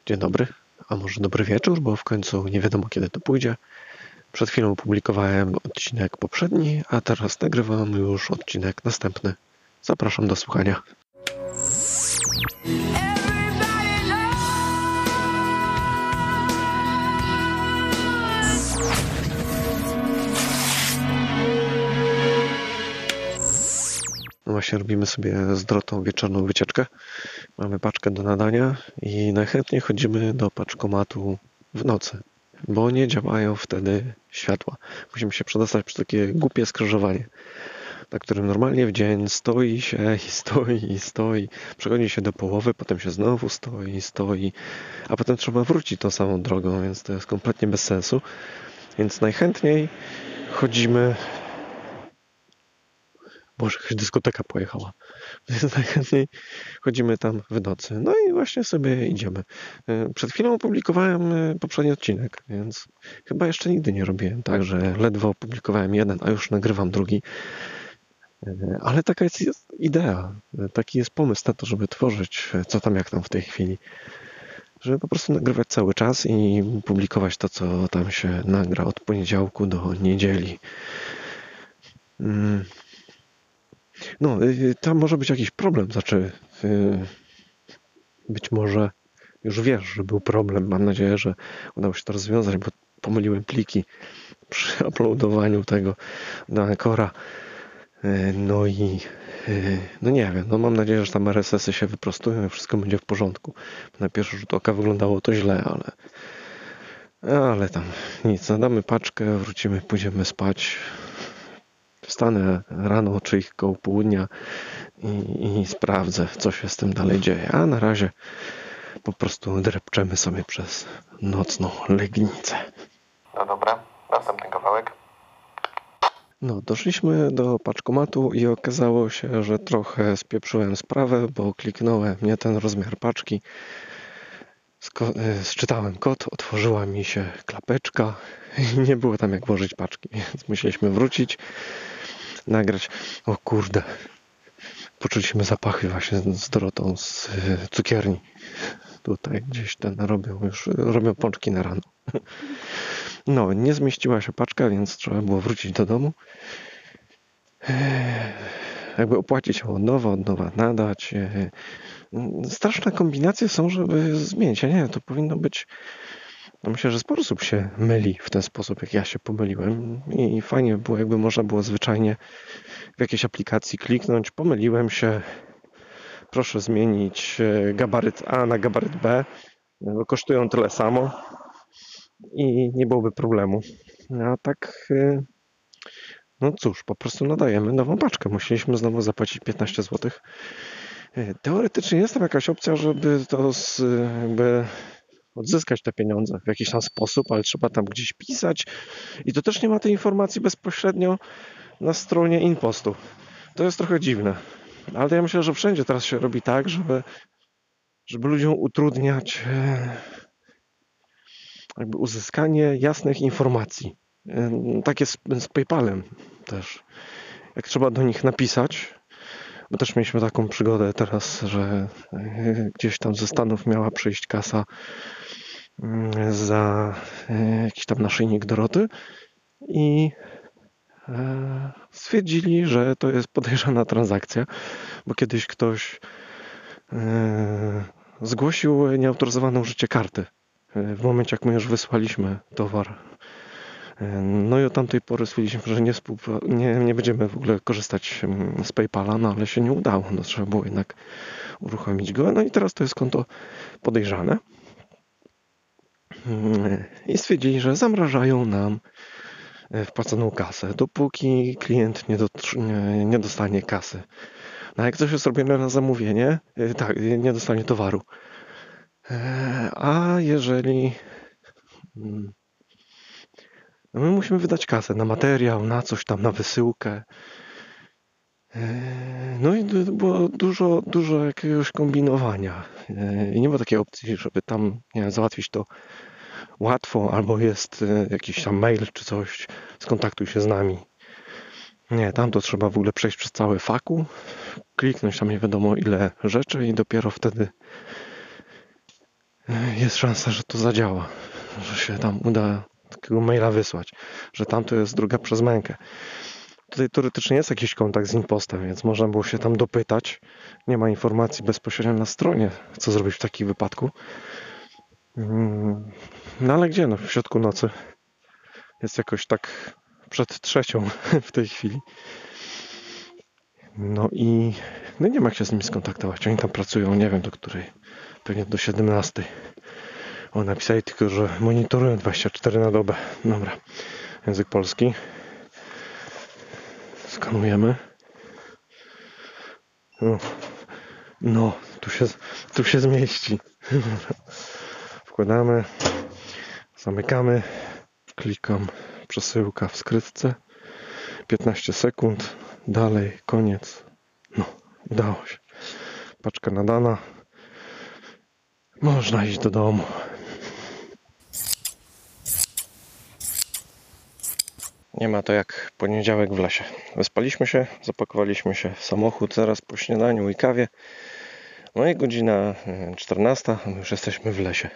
Dzień dobry, a może dobry wieczór, bo w końcu nie wiadomo kiedy to pójdzie. Przed chwilą opublikowałem odcinek poprzedni, a teraz nagrywam już odcinek następny. Zapraszam do słuchania. No właśnie robimy sobie z Dorotą wieczorną wycieczkę. Mamy paczkę do nadania i najchętniej chodzimy do paczkomatu w nocy, bo nie działają wtedy światła. Musimy się przedostać przez takie głupie skrzyżowanie, na którym normalnie w dzień stoi się i stoi i stoi. Przechodzi się do połowy, potem się znowu stoi i stoi, a potem trzeba wrócić tą samą drogą, więc to jest kompletnie bez sensu. Więc najchętniej chodzimy... Boże, jakaś dyskoteka pojechała. Więc najchętniej chodzimy tam w nocy. No i właśnie sobie idziemy. Przed chwilą opublikowałem poprzedni odcinek, więc chyba jeszcze nigdy nie robiłem tak, że ledwo opublikowałem jeden, a już nagrywam drugi. Ale taka jest idea. Taki jest pomysł na to, żeby tworzyć co tam jak tam w tej chwili. Żeby po prostu nagrywać cały czas i publikować to, co tam się nagra od poniedziałku do niedzieli. No, tam może być jakiś problem, znaczy być może już wiesz, że był problem. Mam nadzieję, że udało się to rozwiązać, bo pomyliłem pliki przy uploadowaniu tego do Anchora. No i no nie wiem, no mam nadzieję, że tam RSS-y się wyprostują i wszystko będzie w porządku. Na pierwszy rzut oka wyglądało to źle, ale tam nic, nadamy paczkę, wrócimy, pójdziemy spać. Wstanę rano, czy ich koło południa i sprawdzę, co się z tym dalej dzieje. A na razie po prostu drepczemy sobie przez nocną Legnicę. No dobra, następny kawałek. No, doszliśmy do paczkomatu i okazało się, że trochę spieprzyłem sprawę, bo kliknąłem nie ten rozmiar paczki. Sczytałem kod, otworzyła mi się klapeczka i nie było tam jak włożyć paczki, więc musieliśmy wrócić, nagrać. O kurde, poczuliśmy zapachy właśnie z Dorotą z cukierni. Tutaj gdzieś robią pączki na rano. No, nie zmieściła się paczka, więc trzeba było wrócić do domu. Jakby opłacić ją od nowa nadać. Straszne kombinacje są, żeby zmienić. Ja nie wiem, to powinno być... Myślę, że sporo osób się myli w ten sposób, jak ja się pomyliłem. I fajnie by było, jakby można było zwyczajnie w jakiejś aplikacji kliknąć. Pomyliłem się. Proszę zmienić gabaryt A na gabaryt B. Bo kosztują tyle samo. I nie byłoby problemu. A tak... No cóż, po prostu nadajemy nową paczkę. Musieliśmy znowu zapłacić 15 zł. Teoretycznie jest tam jakaś opcja, żeby to jakby odzyskać te pieniądze w jakiś tam sposób, ale trzeba tam gdzieś pisać i to też nie ma tej informacji bezpośrednio na stronie InPostu. To jest trochę dziwne. Ale ja myślę, że wszędzie teraz się robi tak, żeby ludziom utrudniać jakby uzyskanie jasnych informacji. Tak jest z PayPalem też. Jak trzeba do nich napisać, bo też mieliśmy taką przygodę teraz, że gdzieś tam ze Stanów miała przyjść kasa za jakiś tam naszyjnik Doroty i stwierdzili, że to jest podejrzana transakcja, bo kiedyś ktoś zgłosił nieautoryzowane użycie karty w momencie, jak my już wysłaliśmy towar. No i od tamtej pory stwierdziliśmy, że nie będziemy w ogóle korzystać z PayPala, no ale się nie udało. No, trzeba było jednak uruchomić go. No i teraz to jest konto podejrzane. I stwierdzili, że zamrażają nam wpłaconą kasę, dopóki klient nie dostanie kasy. No jak coś jest robione na zamówienie, tak, nie dostanie towaru. A jeżeli... No my musimy wydać kasę na materiał, na coś tam, na wysyłkę. No i było dużo jakiegoś kombinowania. I nie było takiej opcji, żeby tam załatwić to łatwo, albo jest jakiś tam mail czy coś, skontaktuj się z nami. Nie, tam to trzeba w ogóle przejść przez całe faku, kliknąć tam nie wiadomo ile rzeczy i dopiero wtedy jest szansa, że to zadziała, że się tam uda takiego maila wysłać, że tamto jest droga przez mękę. Tutaj teoretycznie jest jakiś kontakt z impostem, więc można było się tam dopytać. Nie ma informacji bezpośrednio na stronie, co zrobić w takim wypadku. No ale gdzie? No w środku nocy. Jest jakoś tak przed 3:00 w tej chwili. No i nie ma jak się z nimi skontaktować. Oni tam pracują, nie wiem do której. Pewnie do 17:00. O, napisali tylko, że monitorują 24 na dobę. Dobra. Język polski. Skanujemy. No, tu się zmieści. Wkładamy. Zamykamy. Klikam przesyłka w skrytce. 15 sekund. Dalej, koniec. No, udało się. Paczka nadana. Można iść do domu. Nie ma to jak poniedziałek w lesie. Wyspaliśmy się, zapakowaliśmy się w samochód zaraz po śniadaniu i kawie. No i godzina 14, a my już jesteśmy w lesie.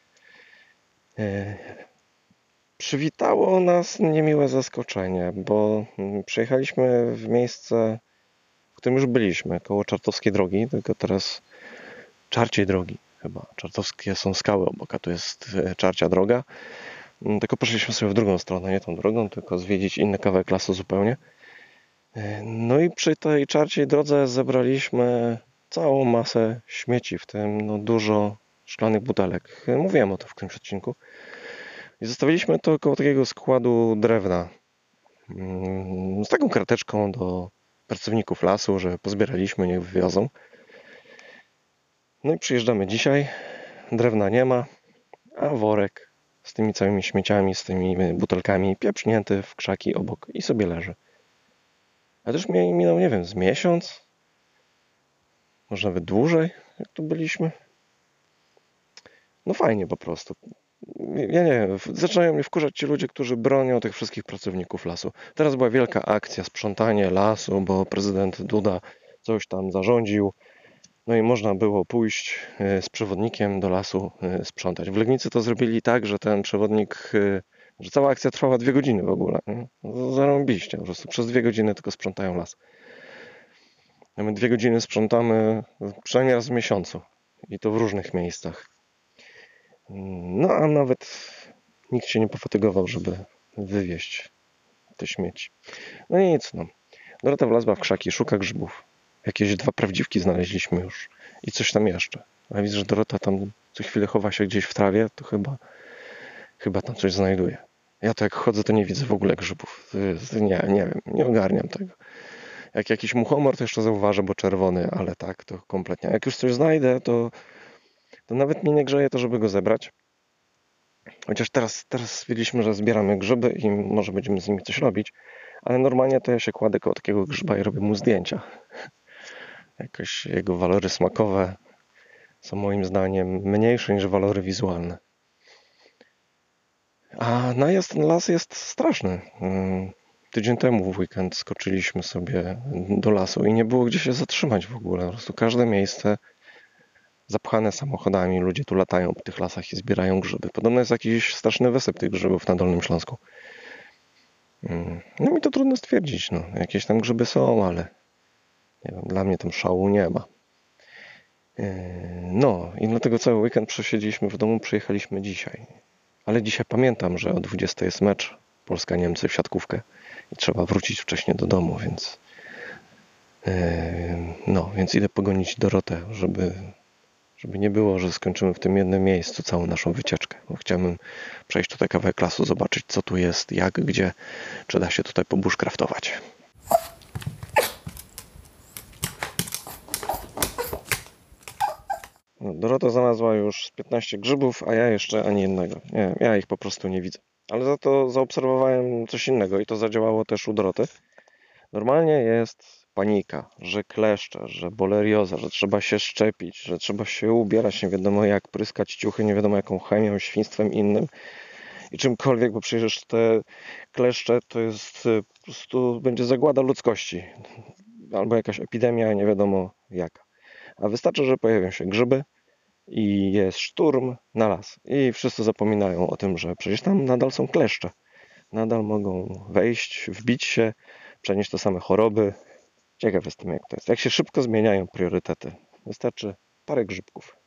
Przywitało nas niemiłe zaskoczenie, bo przyjechaliśmy w miejsce, w którym już byliśmy, koło Czartowskiej Drogi, tylko teraz Czarciej Drogi chyba. Czartowskie są skały obok, a tu jest Czarcia Droga. Tylko poszliśmy sobie w drugą stronę, nie tą drogą, tylko zwiedzić inny kawałek lasu zupełnie. No i przy tej Czarciej Drodze zebraliśmy całą masę śmieci, w tym dużo szklanych butelek. Mówiłem o tym w którymś odcinku. I zostawiliśmy to koło takiego składu drewna. Z taką karteczką do pracowników lasu, że pozbieraliśmy, niech wywiozą. No i przyjeżdżamy dzisiaj. Drewna nie ma, a worek z tymi całymi śmieciami, z tymi butelkami pieprznięty w krzaki obok i sobie leży. A też minął, nie wiem, z miesiąc, może nawet dłużej, jak tu byliśmy. No fajnie po prostu. Ja nie wiem, zaczynają mnie wkurzać ci ludzie, którzy bronią tych wszystkich pracowników lasu. Teraz była wielka akcja, sprzątanie lasu, bo prezydent Duda coś tam zarządził. No i można było pójść z przewodnikiem do lasu sprzątać. W Legnicy to zrobili tak, że ten przewodnik, że cała akcja trwała 2 godziny w ogóle. Zarąbiście, po prostu przez 2 godziny tylko sprzątają las. A my 2 godziny sprzątamy przynajmniej raz w miesiącu. I to w różnych miejscach. No a nawet nikt się nie pofatygował, żeby wywieźć te śmieci. No i nic, no. Dorota wlazła w krzaki, szuka grzybów. Jakieś 2 prawdziwki znaleźliśmy już. I coś tam jeszcze. A widzę, że Dorota tam co chwilę chowa się gdzieś w trawie, to chyba tam coś znajduje. Ja to jak chodzę, to nie widzę w ogóle grzybów. Nie wiem, nie ogarniam tego. Jak jakiś muchomor, to jeszcze zauważę, bo czerwony, ale tak, to kompletnie. Jak już coś znajdę, to nawet mnie nie grzeje to, żeby go zebrać. Chociaż teraz stwierdziliśmy, że zbieramy grzyby i może będziemy z nimi coś robić. Ale normalnie to ja się kładę koło takiego grzyba i robię mu zdjęcia. Jakoś jego walory smakowe są moim zdaniem mniejsze niż walory wizualne. A najazd ten las jest straszny. Tydzień temu w weekend skoczyliśmy sobie do lasu i nie było gdzie się zatrzymać w ogóle. Po prostu każde miejsce zapchane samochodami. Ludzie tu latają po tych lasach i zbierają grzyby. Podobno jest jakiś straszny wysyp tych grzybów na Dolnym Śląsku. No mi to trudno stwierdzić. No. Jakieś tam grzyby są, ale nie wiem, dla mnie tam szału nie ma. No i dlatego cały weekend przesiedzieliśmy w domu, przyjechaliśmy dzisiaj. Ale dzisiaj pamiętam, że o 20 jest mecz Polska-Niemcy w siatkówkę i trzeba wrócić wcześniej do domu, więc idę pogonić Dorotę, żeby nie było, że skończymy w tym jednym miejscu całą naszą wycieczkę. Bo chciałbym przejść tutaj kawałek lasu, zobaczyć co tu jest, jak, gdzie, czy da się tutaj pobushcraftować. Dorota znalazła już 15 grzybów, a ja jeszcze ani jednego. Nie, ja ich po prostu nie widzę. Ale za to zaobserwowałem coś innego i to zadziałało też u Doroty. Normalnie jest panika, że kleszcze, że bolerioza, że trzeba się szczepić, że trzeba się ubierać nie wiadomo jak, pryskać ciuchy nie wiadomo jaką chemią, świństwem innym i czymkolwiek, bo przecież te kleszcze to jest po prostu będzie zagłada ludzkości albo jakaś epidemia nie wiadomo jaka. A wystarczy, że pojawią się grzyby i jest szturm na las. I wszyscy zapominają o tym, że przecież tam nadal są kleszcze. Nadal mogą wejść, wbić się, przenieść te same choroby. Ciekaw jestem, jak to jest. Jak się szybko zmieniają priorytety. Wystarczy parę grzybków.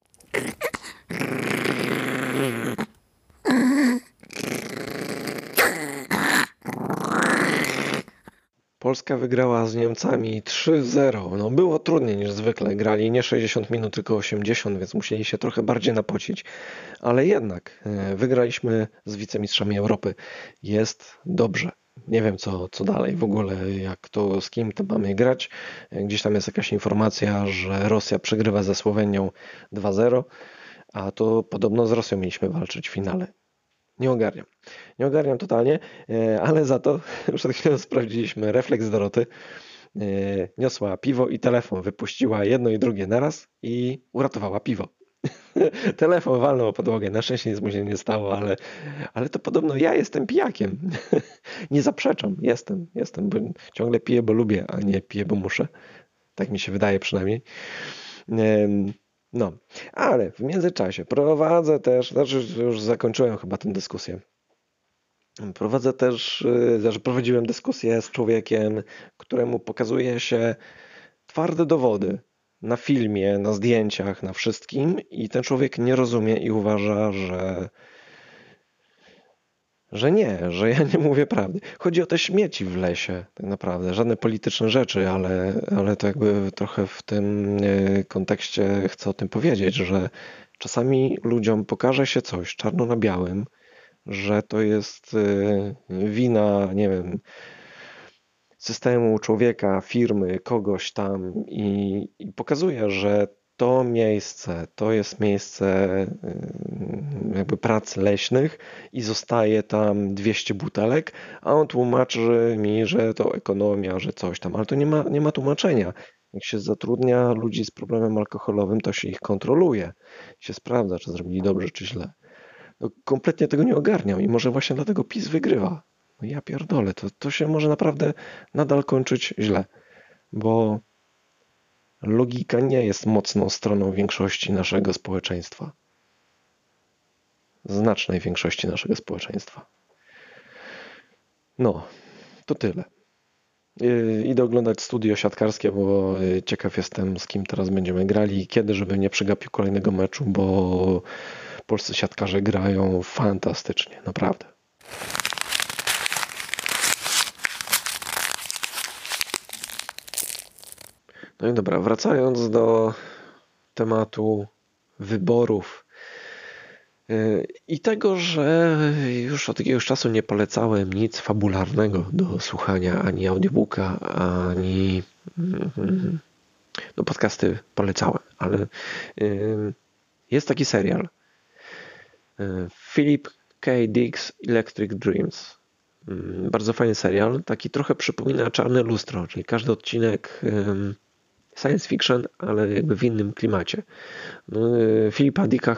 Polska wygrała z Niemcami 3-0. No było trudniej niż zwykle. Grali nie 60 minut, tylko 80, więc musieli się trochę bardziej napocić. Ale jednak wygraliśmy z wicemistrzami Europy. Jest dobrze. Nie wiem co dalej w ogóle, jak to, z kim to mamy grać. Gdzieś tam jest jakaś informacja, że Rosja przegrywa ze Słowenią 2-0, a to podobno z Rosją mieliśmy walczyć w finale. Nie ogarniam. Nie ogarniam totalnie, ale za to przed chwilą sprawdziliśmy refleks Doroty. Niosła piwo i telefon. Wypuściła jedno i drugie naraz i uratowała piwo. Telefon walnął o podłogę. Na szczęście nic mu się nie stało, ale to podobno ja jestem pijakiem. Nie zaprzeczam. Jestem, bo ciągle piję, bo lubię, a nie piję, bo muszę. Tak mi się wydaje przynajmniej. No, ale w międzyczasie prowadzę też, znaczy już zakończyłem chyba tę dyskusję. Prowadziłem dyskusję z człowiekiem, któremu pokazuje się twarde dowody na filmie, na zdjęciach, na wszystkim i ten człowiek nie rozumie i uważa, że nie, że ja nie mówię prawdy. Chodzi o te śmieci w lesie, tak naprawdę. Żadne polityczne rzeczy, ale to jakby trochę w tym kontekście chcę o tym powiedzieć, że czasami ludziom pokaże się coś czarno na białym, że to jest wina, nie wiem, systemu, człowieka, firmy, kogoś tam i pokazuje, że to miejsce, to jest miejsce jakby prac leśnych i zostaje tam 200 butelek, a on tłumaczy mi, że to ekonomia, że coś tam, ale to nie ma tłumaczenia. Jak się zatrudnia ludzi z problemem alkoholowym, to się ich kontroluje. Się sprawdza, czy zrobili dobrze, czy źle. No, kompletnie tego nie ogarniam i może właśnie dlatego PiS wygrywa. No ja pierdolę, to się może naprawdę nadal kończyć źle, bo logika nie jest mocną stroną większości naszego społeczeństwa. Znacznej większości naszego społeczeństwa. No, to tyle. Idę oglądać studio siatkarskie, bo ciekaw jestem, z kim teraz będziemy grali i kiedy, żebym nie przegapił kolejnego meczu, bo polscy siatkarze grają fantastycznie, naprawdę. No i dobra, wracając do tematu wyborów i tego, że już od jakiegoś czasu nie polecałem nic fabularnego do słuchania, ani audiobooka, ani no podcasty polecałem, ale jest taki serial Philip K. Dick's Electric Dreams. Bardzo fajny serial, taki trochę przypomina Czarne lustro, czyli każdy odcinek science fiction, ale jakby w innym klimacie. No, Philipa Dicka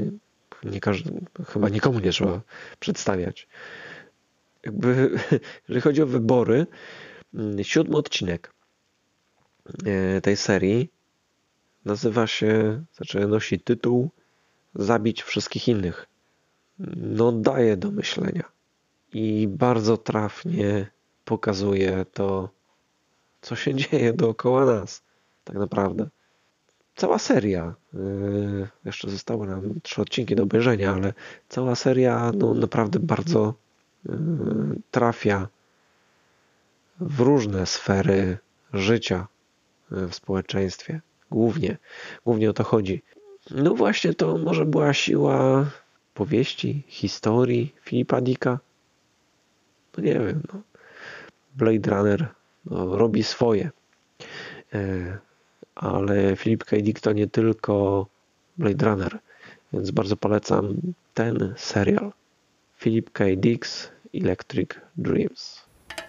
chyba nikomu nie trzeba przedstawiać. Jakby, jeżeli chodzi o wybory, 7 odcinek tej serii nosi tytuł Zabić wszystkich innych. No daje do myślenia i bardzo trafnie pokazuje to, co się dzieje dookoła nas, tak naprawdę. Cała seria, jeszcze zostały nam 3 odcinki do obejrzenia, ale cała seria no, naprawdę bardzo trafia w różne sfery życia w społeczeństwie. Głównie o to chodzi. No właśnie to może była siła powieści, historii Philipa Dicka. No nie wiem, no. Blade Runner robi swoje. Ale Philip K. Dick to nie tylko Blade Runner, więc bardzo polecam ten serial. Philip K. Dick's Electric Dreams.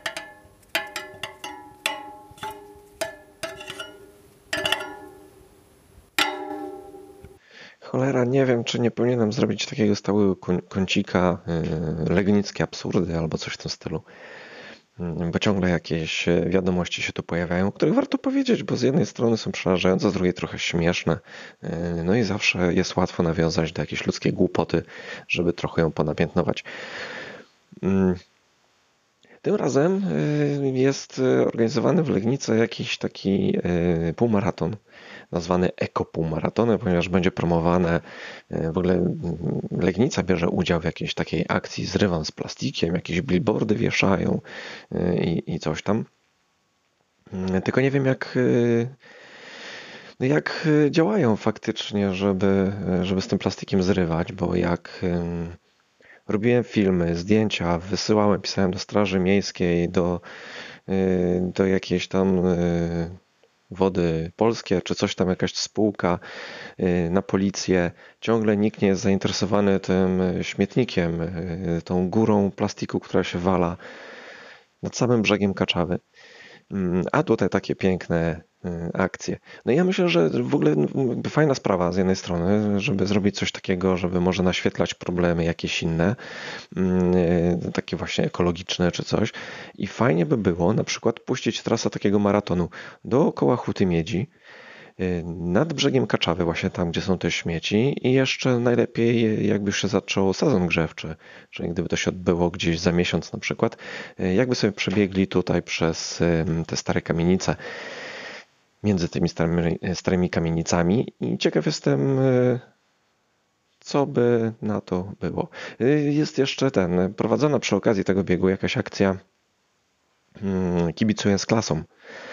Cholera, nie wiem, czy nie powinienem zrobić takiego stałego kącika, legnickie absurdy albo coś w tym stylu. bo ciągle jakieś wiadomości się tu pojawiają, o których warto powiedzieć, bo z jednej strony są przerażające, z drugiej trochę śmieszne. No i zawsze jest łatwo nawiązać do jakiejś ludzkiej głupoty, żeby trochę ją ponapiętnować. Tym razem jest organizowany w Legnicy jakiś taki półmaraton, nazwany ekopółmaratonem, ponieważ będzie promowane, w ogóle Legnica bierze udział w jakiejś takiej akcji Zrywam z plastikiem, jakieś billboardy wieszają i coś tam. Tylko nie wiem jak działają faktycznie, żeby z tym plastikiem zrywać, bo jak robiłem filmy, zdjęcia, wysyłałem, pisałem do Straży Miejskiej, do jakiejś tam Wody Polskie, czy coś tam, jakaś spółka, na policję. Ciągle nikt nie jest zainteresowany tym śmietnikiem, tą górą plastiku, która się wala nad samym brzegiem Kaczawy. A tutaj takie piękne akcje. No i ja myślę, że w ogóle fajna sprawa z jednej strony, żeby zrobić coś takiego, żeby może naświetlać problemy jakieś inne, takie właśnie ekologiczne czy coś. I fajnie by było na przykład puścić trasę takiego maratonu dookoła Huty Miedzi, nad brzegiem Kaczawy, właśnie tam, gdzie są te śmieci i jeszcze najlepiej jakby się zaczął sezon grzewczy, czyli gdyby to się odbyło gdzieś za miesiąc na przykład, jakby sobie przebiegli tutaj przez te stare kamienice, między tymi starymi kamienicami i ciekaw jestem, co by na to było. Jest jeszcze prowadzona przy okazji tego biegu jakaś akcja Kibicuję z klasą.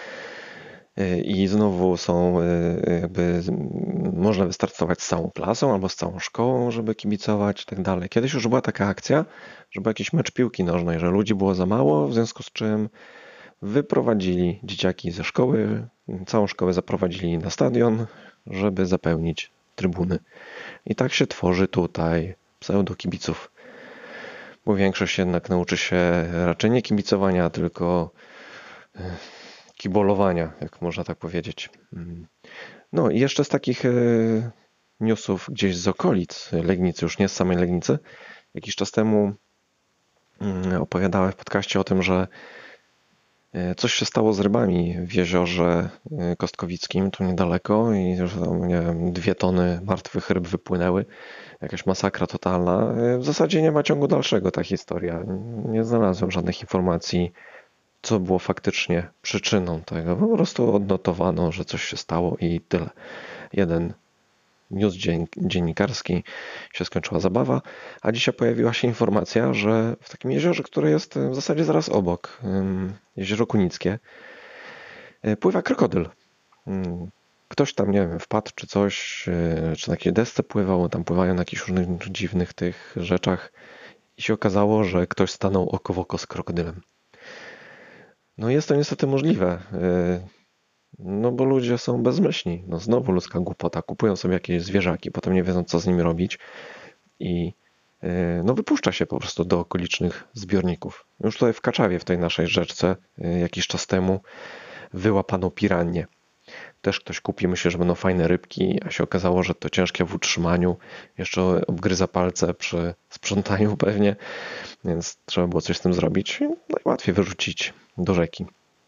I znowu są jakby można wystartować z całą klasą albo z całą szkołą, żeby kibicować i tak dalej. Kiedyś już była taka akcja, że był jakiś mecz piłki nożnej, że ludzi było za mało, w związku z czym wyprowadzili dzieciaki ze szkoły, całą szkołę zaprowadzili na stadion, żeby zapełnić trybuny. I tak się tworzy tutaj pseudokibiców, bo większość jednak nauczy się raczej nie kibicowania, tylko kibolowania, jak można tak powiedzieć. No i jeszcze z takich newsów gdzieś z okolic Legnicy, już nie z samej Legnicy. Jakiś czas temu opowiadałem w podcaście o tym, że coś się stało z rybami w jeziorze Kostkowickim, tu niedaleko i że tam, nie wiem, 2 tony martwych ryb wypłynęły. Jakaś masakra totalna. W zasadzie nie ma ciągu dalszego ta historia. Nie znalazłem żadnych informacji, co było faktycznie przyczyną tego. Po prostu odnotowano, że coś się stało i tyle. Jeden news dziennikarski, się skończyła zabawa, a dzisiaj pojawiła się informacja, że w takim jeziorze, które jest w zasadzie zaraz obok, jezioro Kunickie, pływa krokodyl. Ktoś tam, nie wiem, wpadł czy coś, czy na jakiej desce pływał, tam pływają na jakichś różnych dziwnych tych rzeczach i się okazało, że ktoś stanął oko w oko z krokodylem. No jest to niestety możliwe, no bo ludzie są bezmyślni. No znowu ludzka głupota. Kupują sobie jakieś zwierzaki, potem nie wiedzą, co z nimi robić i no wypuszcza się po prostu do okolicznych zbiorników. Już tutaj w Kaczawie, w tej naszej rzeczce, jakiś czas temu wyłapano piranię. Też ktoś kupi, myślę, że będą fajne rybki, a się okazało, że to ciężkie w utrzymaniu, jeszcze obgryza palce przy sprzątaniu pewnie, więc trzeba było coś z tym zrobić. Najłatwiej wyrzucić do rzeki.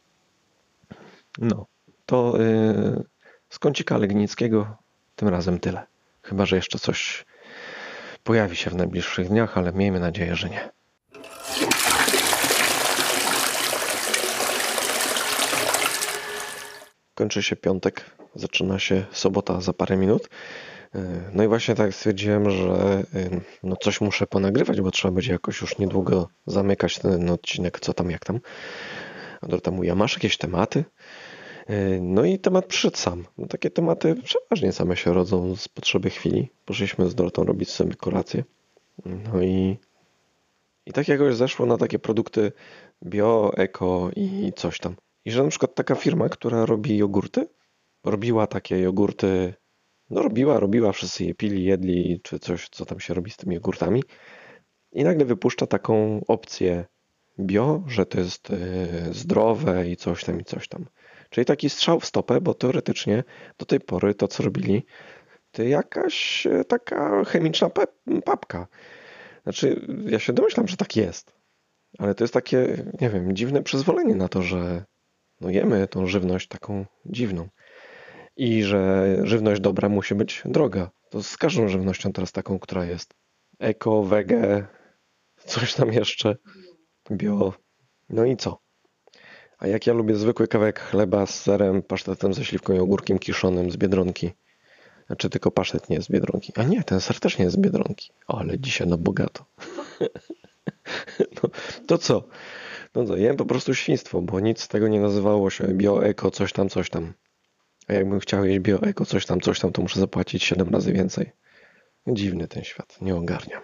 No, to z kącika legnickiego tym razem tyle. Chyba że jeszcze coś pojawi się w najbliższych dniach, ale miejmy nadzieję, że nie. Kończy się piątek, zaczyna się sobota za parę minut. No i właśnie tak stwierdziłem, że no coś muszę ponagrywać, bo trzeba będzie jakoś już niedługo zamykać ten odcinek, co tam, jak tam. A Dorota mówi, a masz jakieś tematy? No i temat przyszedł sam. No takie tematy przeważnie same się rodzą z potrzeby chwili. Poszliśmy z Dorotą robić sobie kolację. No i tak jakoś zeszło na takie produkty bio, eko i coś tam. I że na przykład taka firma, która robi jogurty, robiła takie jogurty, no robiła, wszyscy je pili, jedli, czy coś, co tam się robi z tymi jogurtami. I nagle wypuszcza taką opcję bio, że to jest zdrowe i coś tam, i coś tam. Czyli taki strzał w stopę, bo teoretycznie do tej pory to, co robili, to jakaś taka chemiczna papka. Znaczy, ja się domyślam, że tak jest. Ale to jest takie, nie wiem, dziwne przyzwolenie na to, że no jemy tą żywność taką dziwną i że żywność dobra musi być droga. To z każdą żywnością teraz taką, która jest eko, wege, coś tam jeszcze, bio, no i co? A jak ja lubię zwykły kawałek chleba z serem, pasztetem ze śliwką i ogórkiem kiszonym z Biedronki. Znaczy tylko pasztet nie jest z Biedronki. A nie, ten ser też nie jest z Biedronki. O, ale dzisiaj na bogato. No, to co? No to jem po prostu świństwo, bo nic z tego nie nazywało się bio, eko, coś tam, coś tam. A jakbym chciał jeść bio, eko, coś tam, to muszę zapłacić 7 razy więcej. Dziwny ten świat, nie ogarniam.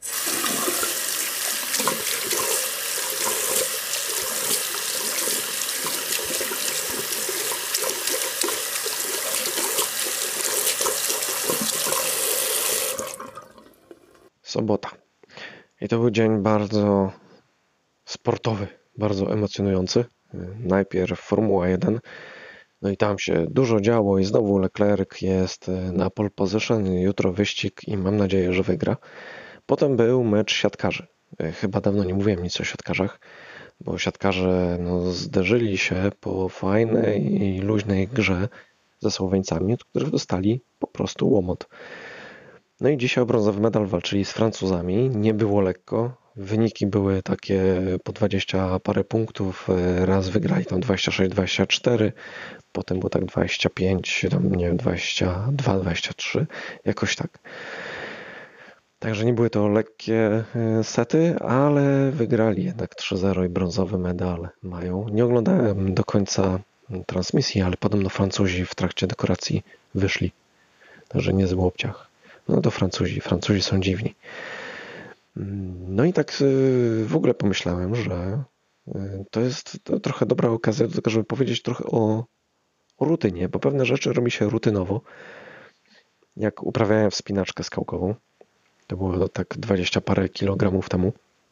Sobota. I to był dzień bardzo sportowy, bardzo emocjonujący. Najpierw Formuła 1, no i tam się dużo działo i znowu Leclerc jest na pole position, jutro wyścig i mam nadzieję, że wygra. Potem był mecz siatkarzy. Chyba dawno nie mówiłem nic o siatkarzach, bo siatkarze zderzyli się po fajnej i luźnej grze ze Słoweńcami, od których dostali po prostu łomot. No i dzisiaj o brązowy medal walczyli z Francuzami. Nie było lekko. Wyniki były takie po 20 parę punktów. Raz wygrali tam 26-24, potem było tak 25, tam nie wiem, 22-23, jakoś tak. Także nie były to lekkie sety, ale wygrali jednak 3-0 i brązowy medal mają. Nie oglądałem do końca transmisji, ale podobno Francuzi w trakcie dekoracji wyszli. Także nie z łopciach. No to Francuzi są dziwni. No i tak w ogóle pomyślałem, że to jest trochę dobra okazja do tego, żeby powiedzieć trochę o rutynie, bo pewne rzeczy robi się rutynowo. Jak uprawiałem wspinaczkę skałkową, to było tak 20 parę kilogramów temu,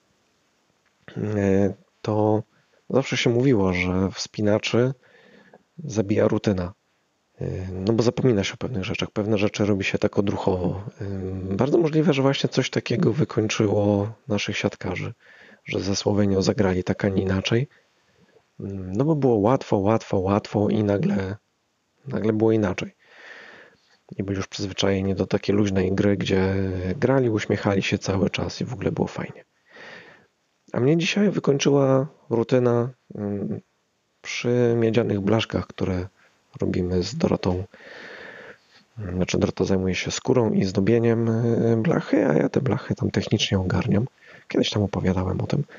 to zawsze się mówiło, że wspinaczy zabija rutyna. No bo zapomina się o pewnych rzeczach. Pewne rzeczy robi się tak odruchowo. Bardzo możliwe, że właśnie coś takiego wykończyło naszych siatkarzy, że ze Słowenią zagrali tak, a nie inaczej. No bo było łatwo i nagle było inaczej. I byli już przyzwyczajeni do takiej luźnej gry, gdzie grali, uśmiechali się cały czas i w ogóle było fajnie. A mnie dzisiaj wykończyła rutyna przy miedzianych blaszkach, które robimy z Dorotą. Znaczy Dorota zajmuje się skórą i zdobieniem blachy, a ja te blachy tam technicznie ogarniam. Kiedyś tam opowiadałem o tym.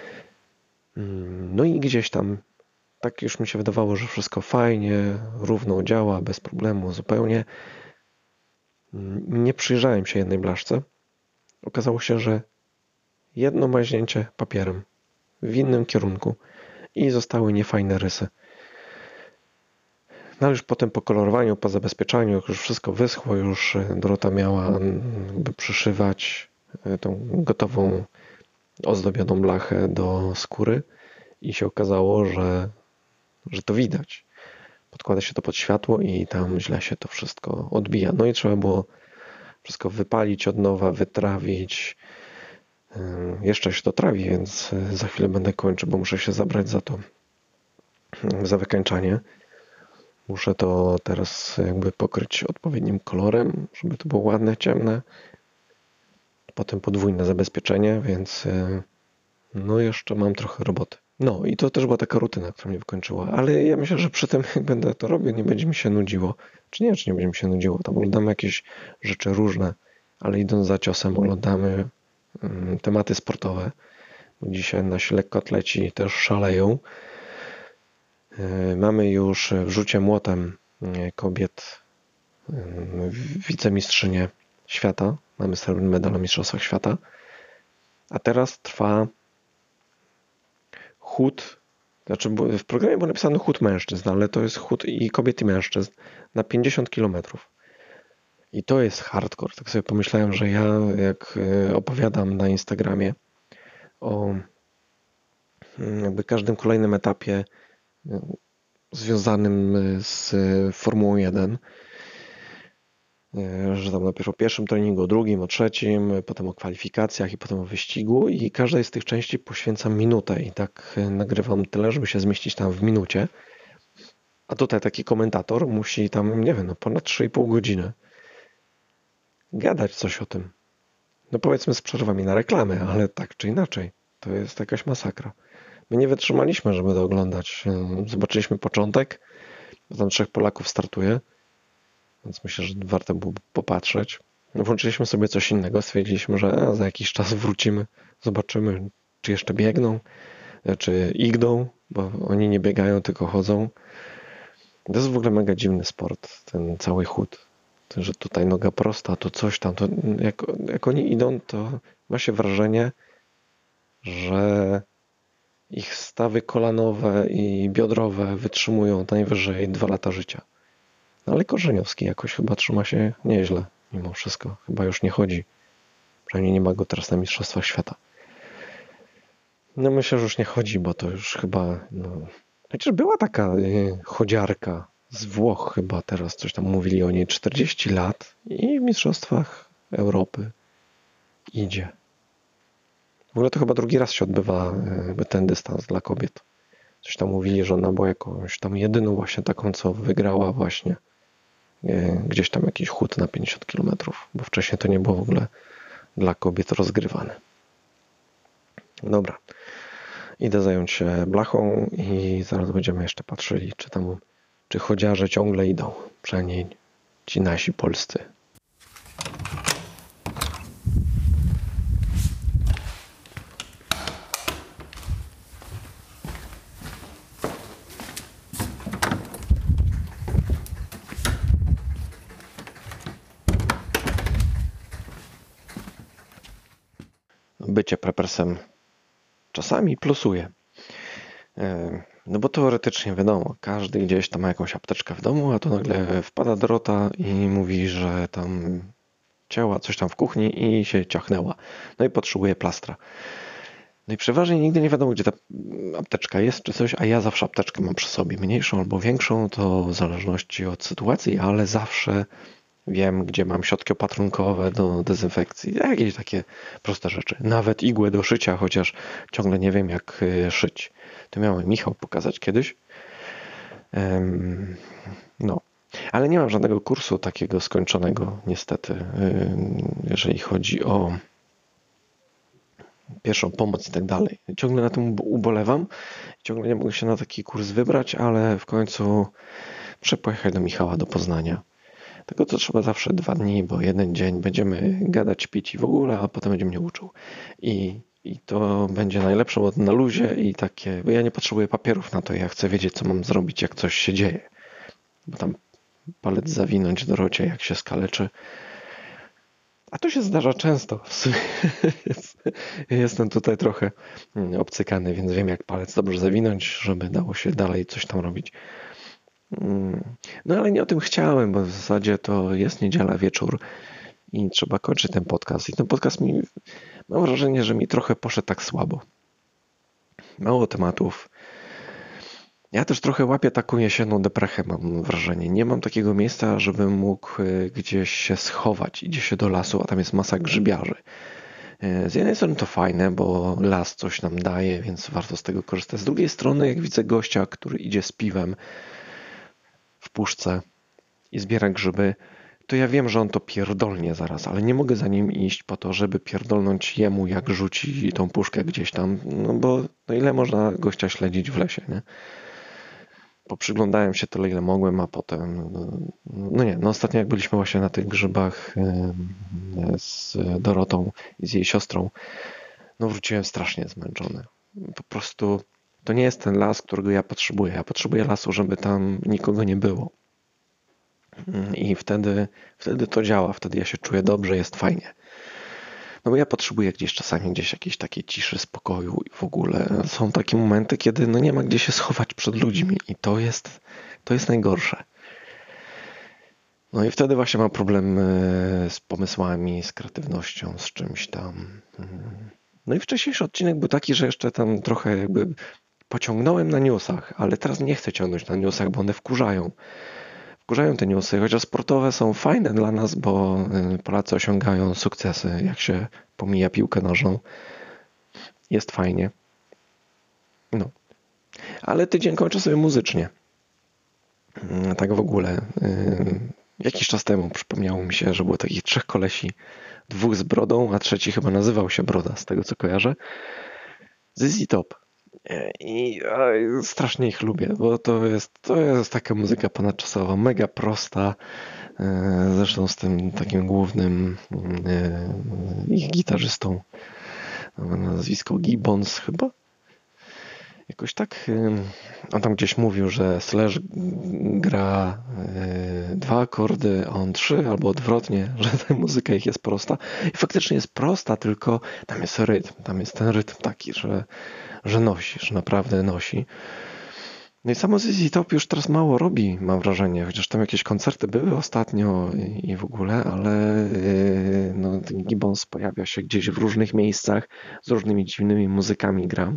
No i gdzieś tam tak już mi się wydawało, że wszystko fajnie, równo działa, bez problemu zupełnie. Nie przyjrzałem się jednej blaszce. Okazało się, że jedno maźnięcie papierem w innym kierunku i zostały niefajne rysy. No ale już potem po kolorowaniu, po zabezpieczaniu, jak już wszystko wyschło, już Dorota miała jakby przyszywać tą gotową, ozdobioną blachę do skóry i się okazało, że to widać. Podkłada się to pod światło i tam źle się to wszystko odbija. No i trzeba było wszystko wypalić od nowa, wytrawić. Jeszcze się to trawi, więc za chwilę będę kończył, bo muszę się zabrać za to, za wykańczanie. Muszę to teraz jakby pokryć odpowiednim kolorem, żeby to było ładne, ciemne. Potem podwójne zabezpieczenie, więc no jeszcze mam trochę roboty. No i to też była taka rutyna, która mnie wykończyła, ale ja myślę, że przy tym jak będę to robił, nie będzie mi się nudziło. Czy nie będzie mi się nudziło. Tam oglądamy jakieś rzeczy różne, ale idąc za ciosem oglądamy tematy sportowe. Bo dzisiaj nasi lekkoatleci też szaleją. Mamy już w rzucie młotem kobiet wicemistrzynię świata. Mamy srebrny medal na Mistrzostwach Świata. A teraz trwa chód, znaczy w programie był napisany chód mężczyzn, ale to jest chód i kobiet i mężczyzn na 50 km. I to jest hardcore. Tak sobie pomyślałem, że ja jak opowiadam na Instagramie o jakby każdym kolejnym etapie związanym z Formułą 1, że tam najpierw o pierwszym treningu, o drugim, o trzecim, potem o kwalifikacjach i potem o wyścigu i każdej z tych części poświęcam minutę i tak nagrywam tyle, żeby się zmieścić tam w minucie. A tutaj taki komentator musi tam, nie wiem, no ponad 3,5 godziny gadać coś o tym. No powiedzmy z przerwami na reklamę, ale tak czy inaczej, to jest jakaś masakra. My nie wytrzymaliśmy, żeby to oglądać. Zobaczyliśmy początek, tam 3 Polaków startuje, więc myślę, że warto było popatrzeć. Włączyliśmy sobie coś innego, stwierdziliśmy, że za jakiś czas wrócimy, zobaczymy, czy jeszcze biegną, czy igdą, bo oni nie biegają, tylko chodzą. To jest w ogóle mega dziwny sport, ten cały chód. To, że tutaj noga prosta, to coś tam. To jak oni idą, to ma się wrażenie, że ich stawy kolanowe i biodrowe wytrzymują najwyżej 2 lata życia. No ale Korzeniowski jakoś chyba trzyma się nieźle mimo wszystko. Chyba już nie chodzi. Przynajmniej nie ma go teraz na Mistrzostwach Świata. No myślę, że już nie chodzi, bo to już chyba... Chociaż była taka chodziarka z Włoch chyba teraz, coś tam mówili o niej, 40 lat i w Mistrzostwach Europy idzie. W ogóle to chyba drugi raz się odbywa ten dystans dla kobiet. Coś tam mówili, że ona była jakąś tam jedyną właśnie taką, co wygrała właśnie gdzieś tam jakiś chód na 50 km, bo wcześniej to nie było w ogóle dla kobiet rozgrywane. Dobra. Idę zająć się blachą i zaraz będziemy jeszcze patrzyli, czy chodziarze ciągle idą. Przynajmniej ci nasi polscy. Bycie prepersem czasami plusuje. No bo teoretycznie wiadomo, każdy gdzieś tam ma jakąś apteczkę w domu, a tu nagle wpada Dorota i mówi, że tam cięła coś tam w kuchni i się ciachnęła. No i potrzebuje plastra. No i przeważnie nigdy nie wiadomo, gdzie ta apteczka jest czy coś, a ja zawsze apteczkę mam przy sobie. Mniejszą albo większą, to w zależności od sytuacji, ale zawsze wiem, gdzie mam środki opatrunkowe do dezynfekcji. Jakieś takie proste rzeczy. Nawet igłę do szycia, chociaż ciągle nie wiem, jak szyć. To miał Michał pokazać kiedyś. No. Ale nie mam żadnego kursu takiego skończonego, niestety, jeżeli chodzi o pierwszą pomoc i tak dalej. Ciągle na tym ubolewam. Ciągle nie mogę się na taki kurs wybrać, ale w końcu muszę pojechać do Michała, do Poznania. Tego to trzeba zawsze 2 dni, bo jeden dzień będziemy gadać, pić i w ogóle, a potem będzie mnie uczył. I to będzie najlepsze, bo na luzie i takie, bo ja nie potrzebuję papierów na to, ja chcę wiedzieć, co mam zrobić, jak coś się dzieje. Bo tam palec zawinąć Dorocie, jak się skaleczy. A to się zdarza często. W sumie jestem tutaj trochę obcykany, więc wiem, jak palec dobrze zawinąć, żeby dało się dalej coś tam robić. No ale nie o tym chciałem, bo w zasadzie to jest niedziela wieczór i trzeba kończyć ten podcast. I ten podcast mam wrażenie, że mi trochę poszedł tak słabo. Mało tematów. Ja też trochę łapię taką jesienną deprechę, mam wrażenie. Nie mam takiego miejsca, żebym mógł gdzieś się schować. Idzie się do lasu, a tam jest masa grzybiarzy. Z jednej strony to fajne, bo las coś nam daje, więc warto z tego korzystać. Z drugiej strony, jak widzę gościa, który idzie z piwem w puszce i zbiera grzyby, to ja wiem, że on to pierdolnie zaraz, ale nie mogę za nim iść po to, żeby pierdolnąć jemu, jak rzuci tą puszkę gdzieś tam, no bo no ile można gościa śledzić w lesie, nie? Poprzyglądałem się tyle, ile mogłem, a potem, ostatnio jak byliśmy właśnie na tych grzybach z Dorotą i z jej siostrą, no wróciłem strasznie zmęczony. Po prostu to nie jest ten las, którego ja potrzebuję. Ja potrzebuję lasu, żeby tam nikogo nie było. I wtedy to działa, wtedy ja się czuję dobrze, jest fajnie. No bo ja potrzebuję czasami jakiejś takiej ciszy, spokoju i w ogóle są takie momenty, kiedy no nie ma gdzie się schować przed ludźmi i to jest najgorsze. No i wtedy właśnie mam problem z pomysłami, z kreatywnością, z czymś tam. No i wcześniejszy odcinek był taki, że jeszcze tam trochę jakby pociągnąłem na newsach, ale teraz nie chcę ciągnąć na newsach, bo one wkurzają. wkurzają te newsy, chociaż sportowe są fajne dla nas, bo Polacy osiągają sukcesy, jak się pomija piłkę nożną. Jest fajnie. No. Ale tydzień kończę sobie muzycznie. Tak w ogóle. Jakiś czas temu przypomniało mi się, że było takich 3 kolesi, 2 z brodą, a trzeci chyba nazywał się Broda, z tego co kojarzę. ZZ Top. I strasznie ich lubię, bo to jest taka muzyka ponadczasowa, mega prosta. Zresztą z tym takim głównym ich gitarzystą, nazwisko Gibbons chyba. Jakoś tak, on tam gdzieś mówił, że Slash gra 2 akordy, a on 3 albo odwrotnie, że ta muzyka ich jest prosta. I faktycznie jest prosta, tylko tam jest rytm, tam jest ten rytm taki, że nosi, że naprawdę nosi. No i samo ZZ Top już teraz mało robi, mam wrażenie, chociaż tam jakieś koncerty były ostatnio i w ogóle, ale no, Gibbons pojawia się gdzieś w różnych miejscach, z różnymi dziwnymi muzykami gra.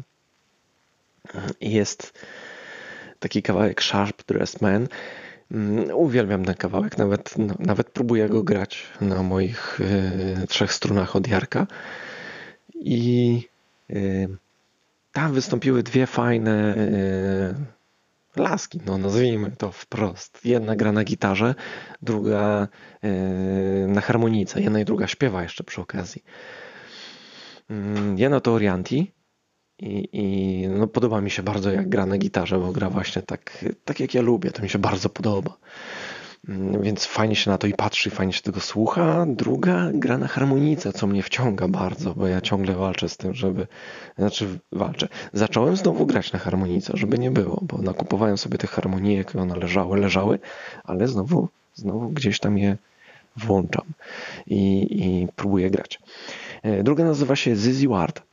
Jest taki kawałek Sharp Dressed Man. Uwielbiam ten kawałek, nawet próbuję go grać na moich 3 strunach od Jarka. I tam wystąpiły 2 fajne laski, no nazwijmy to wprost. Jedna gra na gitarze, druga na harmonice. Jedna i druga śpiewa jeszcze przy okazji. Jedna to Orianti. I no, podoba mi się bardzo, jak gra na gitarze, bo gra właśnie tak jak ja lubię, to mi się bardzo podoba. Więc fajnie się na to i patrzy, fajnie się tego słucha. Druga gra na harmonice, co mnie wciąga bardzo, bo ja ciągle walczę z tym, walczę. Zacząłem znowu grać na harmonice, żeby nie było, bo nakupowałem sobie tych harmonijek, one leżały, ale znowu gdzieś tam je włączam i próbuję grać. Druga nazywa się Zizi Ward.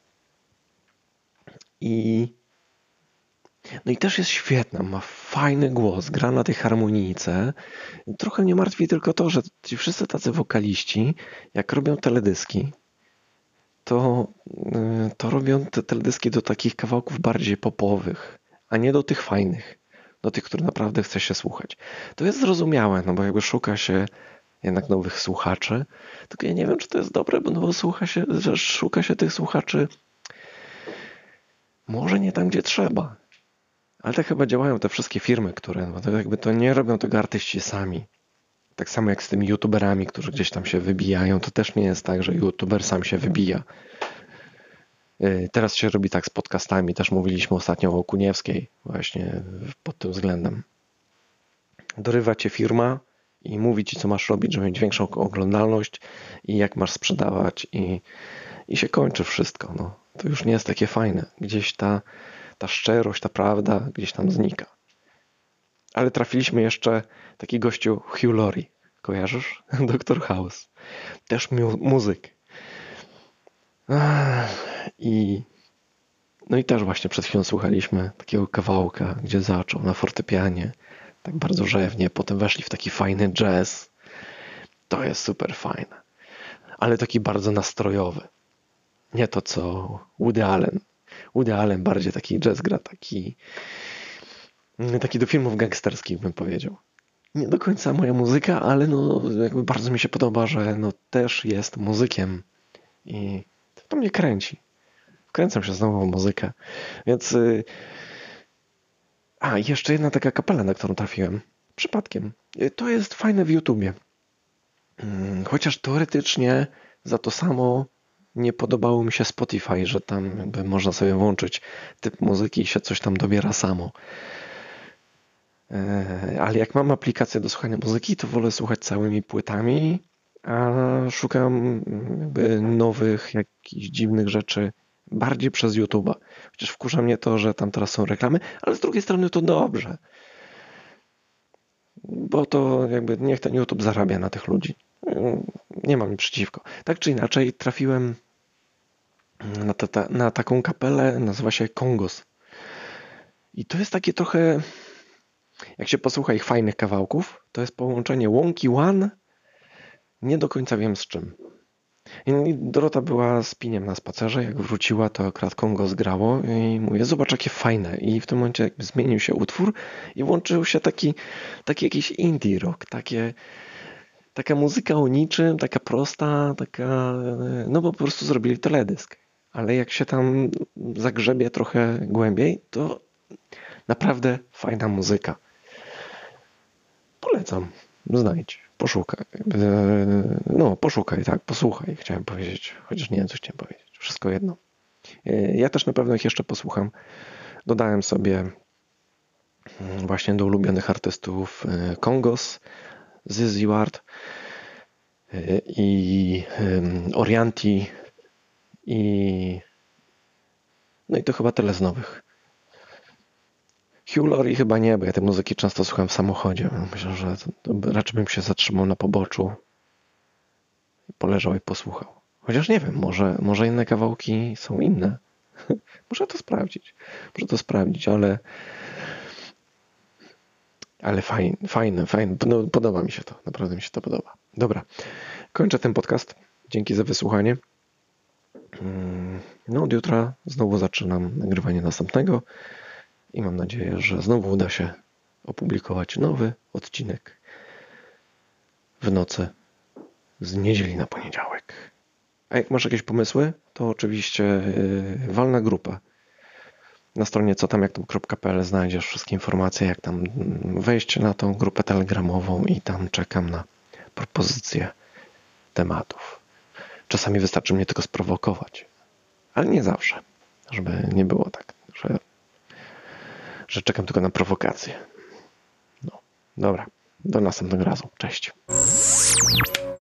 No i też jest świetna, ma fajny głos, gra na tej harmonijce. Trochę mnie martwi tylko to, że ci wszyscy tacy wokaliści, jak robią teledyski, to robią te teledyski do takich kawałków bardziej popowych, a nie do tych fajnych, do tych, które naprawdę chce się słuchać. To jest zrozumiałe, no bo jakby szuka się jednak nowych słuchaczy, tylko ja nie wiem, czy to jest dobre, bo szuka się tych słuchaczy może nie tam, gdzie trzeba. Ale tak chyba działają te wszystkie firmy, które to nie robią tego artyści sami. Tak samo jak z tymi youtuberami, którzy gdzieś tam się wybijają. To też nie jest tak, że youtuber sam się wybija. Teraz się robi tak z podcastami. Też mówiliśmy ostatnio o Kuniewskiej właśnie pod tym względem. Dorywa cię firma i mówi ci, co masz robić, żeby mieć większą oglądalność i jak masz sprzedawać i się kończy wszystko. No. To już nie jest takie fajne. Gdzieś ta szczerość, ta prawda gdzieś tam znika. Ale trafiliśmy jeszcze taki gościu Hugh Laurie. Kojarzysz? Dr. House. Też muzyk. No i też właśnie przed chwilą słuchaliśmy takiego kawałka, gdzie zaczął na fortepianie. Tak bardzo rzewnie. Potem weszli w taki fajny jazz. To jest super fajne. Ale taki bardzo nastrojowy. Nie to co Woody Allen. Woody Allen bardziej taki jazz gra, taki do filmów gangsterskich bym powiedział. Nie do końca moja muzyka, ale no jakby bardzo mi się podoba, że no też jest muzykiem i to mnie kręci. Wkręcam się znowu w muzykę. Więc jeszcze jedna taka kapela, na którą trafiłem. Przypadkiem. To jest fajne w YouTubie. Chociaż teoretycznie za to samo nie podobało mi się Spotify, że tam jakby można sobie włączyć typ muzyki i się coś tam dobiera samo. Ale jak mam aplikację do słuchania muzyki, to wolę słuchać całymi płytami, a szukam jakby nowych, jakichś dziwnych rzeczy bardziej przez YouTube'a. Chociaż wkurza mnie to, że tam teraz są reklamy, ale z drugiej strony to dobrze. Bo to jakby niech ten YouTube zarabia na tych ludzi. Nie mam nic przeciwko. Tak czy inaczej trafiłem na taką kapelę, nazywa się Kongos. I to jest takie trochę, jak się posłucha ich fajnych kawałków, to jest połączenie Wonky One, nie do końca wiem z czym. I Dorota była z Piniem na spacerze, jak wróciła, to akurat Kongo zgrało i mówię, zobacz jakie fajne. I w tym momencie jakby zmienił się utwór i włączył się taki jakiś indie rock, taka muzyka o niczym, taka prosta, no bo po prostu zrobili teledysk. Ale jak się tam zagrzebie trochę głębiej, to naprawdę fajna muzyka. Polecam, znajdź, poszukaj. No, poszukaj, tak, posłuchaj, chciałem powiedzieć. Chociaż nie wiem, co chciałem powiedzieć. Wszystko jedno. Ja też na pewno ich jeszcze posłucham. Dodałem sobie właśnie do ulubionych artystów Kongos, Zyzi Ward i Orianti no i to chyba tyle z nowych. Hugh Laurie chyba nie, bo ja tej muzyki często słucham w samochodzie. Myślę, że to raczej bym się zatrzymał na poboczu, poleżał i posłuchał. Chociaż nie wiem, może inne kawałki są inne. Muszę to sprawdzić, ale fajne. No, podoba mi się to, naprawdę mi się to podoba. Dobra, kończę ten podcast. Dzięki za wysłuchanie. No od jutra znowu zaczynam nagrywanie następnego i mam nadzieję, że znowu uda się opublikować nowy odcinek w nocy z niedzieli na poniedziałek. A jak masz jakieś pomysły, to oczywiście wal na grupę. Na stronie cotamjaktam.pl znajdziesz wszystkie informacje, jak tam wejść na tą grupę telegramową i tam czekam na propozycje tematów. Czasami wystarczy mnie tylko sprowokować, ale nie zawsze, żeby nie było tak, że czekam tylko na prowokację. No, dobra, do następnego razu. Cześć.